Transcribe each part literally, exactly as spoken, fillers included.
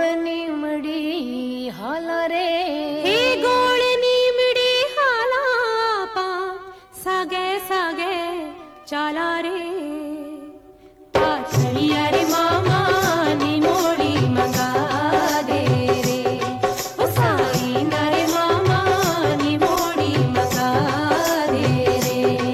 गोळ निमडी हाला रे हे गोळ निमडी हाला पा सागे सागे चाला रे पाचळिया रे मामा निमोडी मंगा दे रे ओ साई ना रे मामा निमोडी मंगा दे रे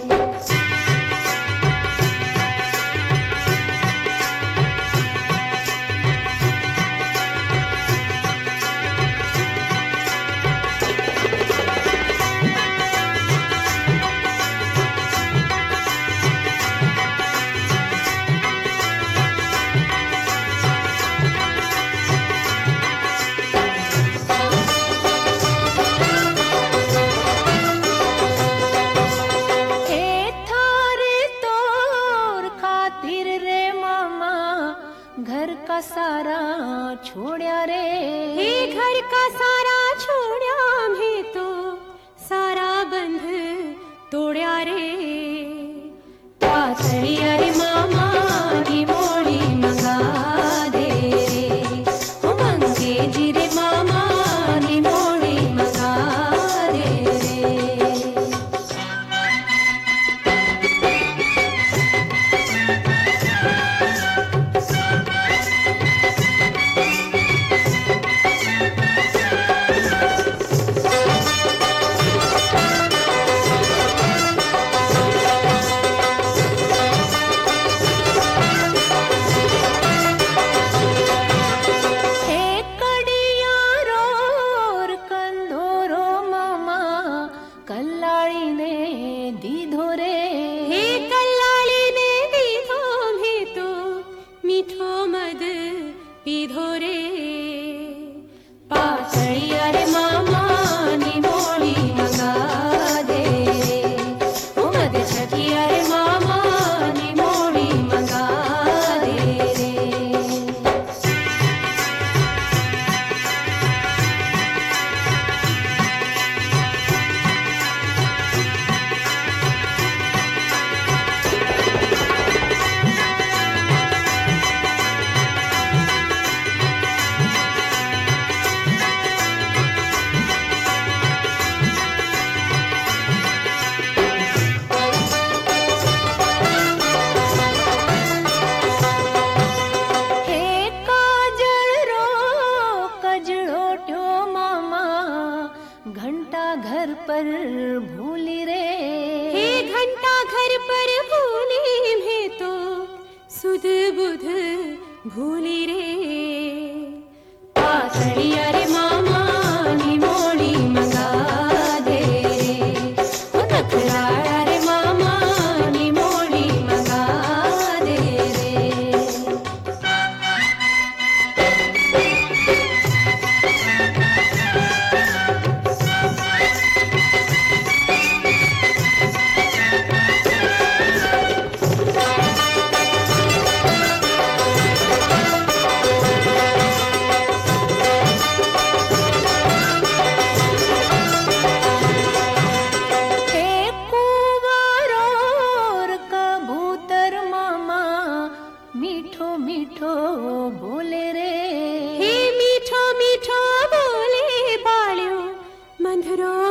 घर का सारा छोड़या रे हे घर का सारा छोड़या मैं तो सारा बंध तोड़या रे पाचळिया रे मामा निमोडी मंगा दे रे ओ मंगे जी रे मामा निमोडी मंगा दे रे कल्लाळीने दीधो रे हे कल्लाळीने दीधो मैं तो मीठो मद पीधो रे पाचळिया रे मामा निमोडी मंगा दे रे ओ मद छकिया रे मामा निमोडी मंगा दे रे घंटा घर पर भूली रे हे घंटा घर पर भूली मैं तो सुध बुध भूली रे पाचळिया रे मामा निमोडी मंगा दे रे ओ नखराळा रे मामा निमोडी मंगा दे रे मीठो मीठो बोले रे हे मीठो मीठो बोले बाळ्यो मंधरो